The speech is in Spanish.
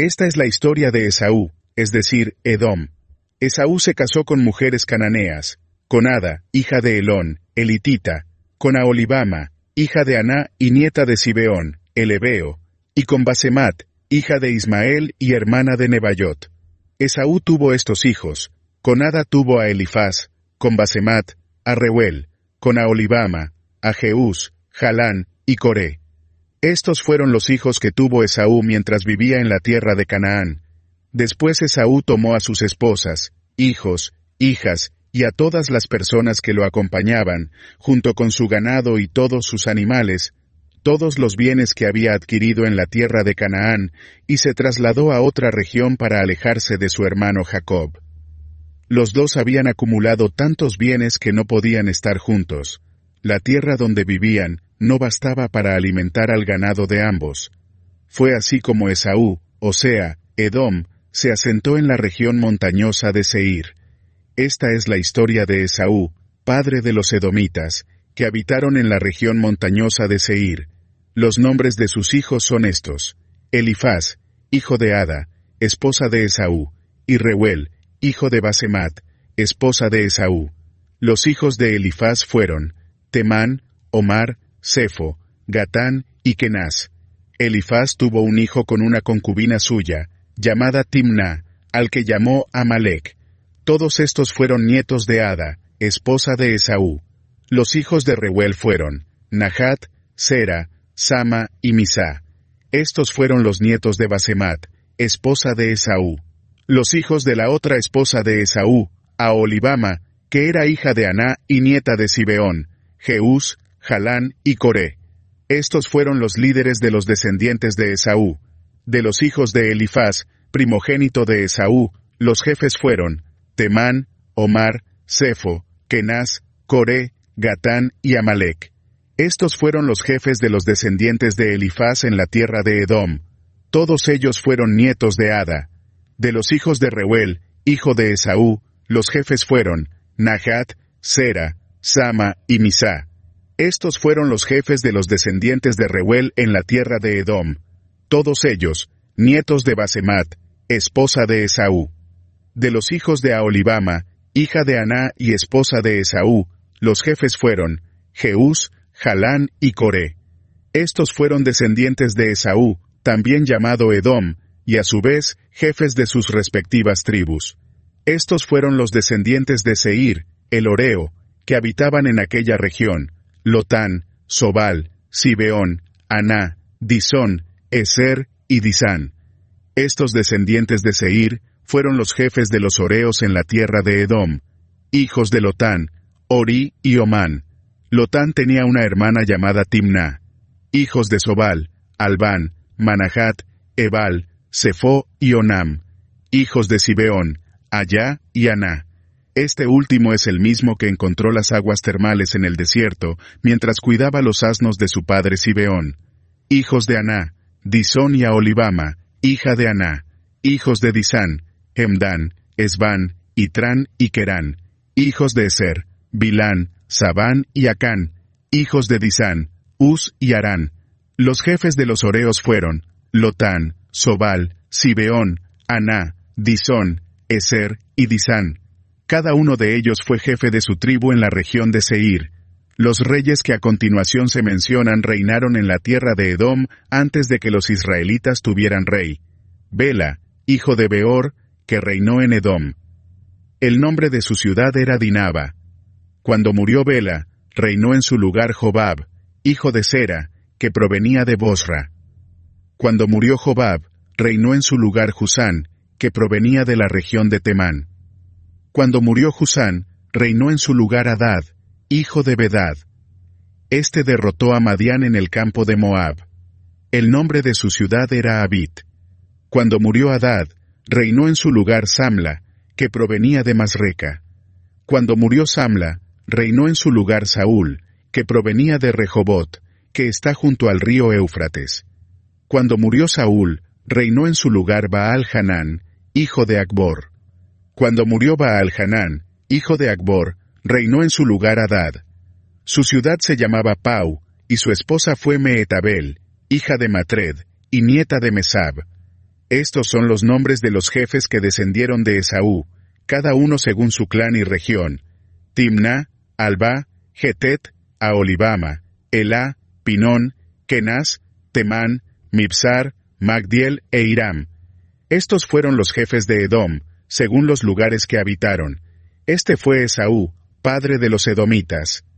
Esta es la historia de Esaú, es decir, Edom. Esaú se casó con mujeres cananeas, con Ada, hija de Elón, elitita, con Aholibama, hija de Aná y nieta de Zibeón, el heveo, y con Basemat, hija de Ismael y hermana de Nebaiot. Esaú tuvo estos hijos. Con Ada tuvo a Elifaz, con Basemat, a Reuel, con Aholibama, a Jeús, Jalán y Coré. Estos fueron los hijos que tuvo Esaú mientras vivía en la tierra de Canaán. Después Esaú tomó a sus esposas, hijos, hijas, y a todas las personas que lo acompañaban, junto con su ganado y todos sus animales, todos los bienes que había adquirido en la tierra de Canaán, y se trasladó a otra región para alejarse de su hermano Jacob. Los dos habían acumulado tantos bienes que no podían estar juntos. La tierra donde vivían no bastaba para alimentar al ganado de ambos. Fue así como Esaú, o sea, Edom, se asentó en la región montañosa de Seir. Esta es la historia de Esaú, padre de los edomitas, que habitaron en la región montañosa de Seir. Los nombres de sus hijos son estos: Elifaz, hijo de Ada, esposa de Esaú, y Reuel, hijo de Basemat, esposa de Esaú. Los hijos de Elifaz fueron Temán, Omar, Sefo, Gatán y Kenaz. Elifaz tuvo un hijo con una concubina suya, llamada Timná, al que llamó Amalec. Todos estos fueron nietos de Ada, esposa de Esaú. Los hijos de Reuel fueron Nahat, Sera, Sama y Misá. Estos fueron los nietos de Basemat, esposa de Esaú. Los hijos de la otra esposa de Esaú, Aholibama, que era hija de Aná y nieta de Zibeón, Jeús, Jalán y Coré. Estos fueron los líderes de los descendientes de Esaú. De los hijos de Elifaz, primogénito de Esaú, los jefes fueron Temán, Omar, Sefo, Kenaz, Coré, Gatán y Amalec. Estos fueron los jefes de los descendientes de Elifaz en la tierra de Edom. Todos ellos fueron nietos de Ada. De los hijos de Reuel, hijo de Esaú, los jefes fueron Nahat, Sera, Sama y Misá. Estos fueron los jefes de los descendientes de Reuel en la tierra de Edom. Todos ellos, nietos de Basemat, esposa de Esaú. De los hijos de Aholibama, hija de Aná y esposa de Esaú, los jefes fueron Jeús, Jalán y Coré. Estos fueron descendientes de Esaú, también llamado Edom, y a su vez jefes de sus respectivas tribus. Estos fueron los descendientes de Seir, el Horeo, que habitaban en aquella región: Lotán, Sobal, Zibeón, Aná, Disón, Ezer y Disán. Estos descendientes de Seir fueron los jefes de los Horeos en la tierra de Edom. Hijos de Lotán, Ori y Omán. Lotán tenía una hermana llamada Timná. Hijos de Sobal, Albán, Manahat, Ebal, Sefo y Onam. Hijos de Zibeón, Ayá y Aná. Este último es el mismo que encontró las aguas termales en el desierto mientras cuidaba los asnos de su padre Zibeón. Hijos de Aná, Disón y Aholibama, hija de Aná. Hijos de Disán, Hemdán, Esbán, Itrán y Querán. Hijos de Ezer, Bilán, Sabán y Acán. Hijos de Disán, Uz y Arán. Los jefes de los Horeos fueron Lotán, Sobal, Zibeón, Aná, Disón, Ezer y Disán. Cada uno de ellos fue jefe de su tribu en la región de Seir. Los reyes que a continuación se mencionan reinaron en la tierra de Edom antes de que los israelitas tuvieran rey. Bela, hijo de Beor, que reinó en Edom. El nombre de su ciudad era Dinaba. Cuando murió Bela, reinó en su lugar Jobab, hijo de Sera, que provenía de Bosra. Cuando murió Jobab, reinó en su lugar Husán, que provenía de la región de Temán. Cuando murió Husán, reinó en su lugar Hadad, hijo de Bedad. Este derrotó a Madián en el campo de Moab. El nombre de su ciudad era Abit. Cuando murió Hadad, reinó en su lugar Samla, que provenía de Masreca. Cuando murió Samla, reinó en su lugar Saúl, que provenía de Rehobot, que está junto al río Éufrates. Cuando murió Saúl, reinó en su lugar Baal-Hanán, hijo de Acbor. Cuando murió Baal-Hanán, hijo de Acbor, reinó en su lugar Hadad. Su ciudad se llamaba Pau, y su esposa fue Mehetabel, hija de Matred, y nieta de Mesab. Estos son los nombres de los jefes que descendieron de Esaú, cada uno según su clan y región: Timná, Alba, Getet, Aholibama, Elá, Pinón, Kenaz, Temán, Mibsar, Magdiel e Iram. Estos fueron los jefes de Edom, según los lugares que habitaron. Este fue Esaú, padre de los edomitas.